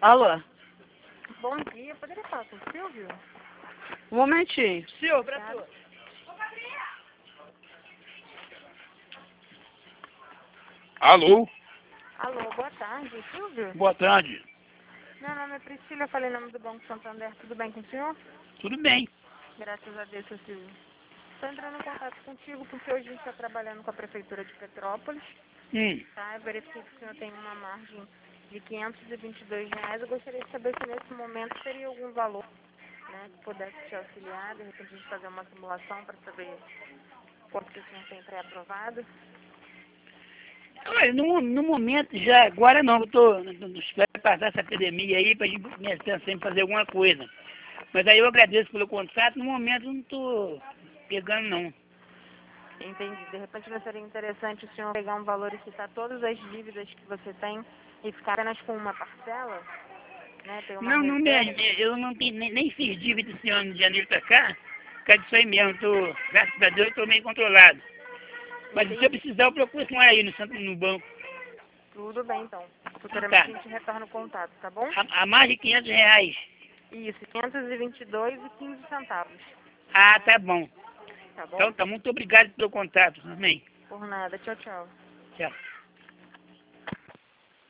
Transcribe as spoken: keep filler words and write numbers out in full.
Alô? Bom dia, poderia falar com o Silvio? Um momentinho. Silvio, pra tu. Alô? Alô, boa tarde, Silvio? Boa tarde. Meu nome é Priscila, eu falei em nome do Banco Santander, tudo bem com o senhor? Tudo bem? Graças a Deus, seu Silvio. Estou entrando em contato contigo porque hoje a gente está trabalhando com a Prefeitura de Petrópolis, Hum. tá? Eu verifiquei que o senhor tem uma margem de quinhentos e vinte e dois reais. Eu gostaria de saber se nesse momento teria algum valor, né, que pudesse te auxiliar, de repente a gente fazer uma simulação para saber quanto que o senhor tem pré-aprovado. Olha, no, no momento já, agora não, eu tô, espero passar essa epidemia aí pra gente começar sempre a fazer alguma coisa. Mas aí eu agradeço pelo contrato, no momento eu não tô pegando não. Entendi. De repente não seria interessante o senhor pegar um valor e quitar todas as dívidas que você tem e ficar apenas com uma parcela, né? Ter uma Não, não reserva. mesmo, eu não tenho, nem, nem fiz dívida esse ano de janeiro pra cá, por causa disso aí mesmo, tô, graças a Deus eu tô meio controlado. Mas se eu precisar eu procuro esse aí no, centro- no banco. Tudo bem, então. Futuramente Tá. a gente retorna o contato, tá bom? A, a mais de quinhentos reais. Isso, quinhentos e vinte e dois e quinze centavos. Ah, tá bom. Tá bom? Então tá, muito obrigado pelo contato, amém. Por nada. Tchau, tchau. Tchau.